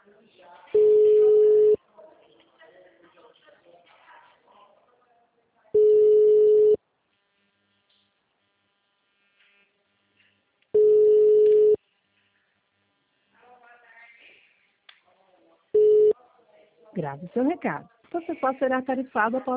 Grave seu recado. Sua pessoa será tarifada após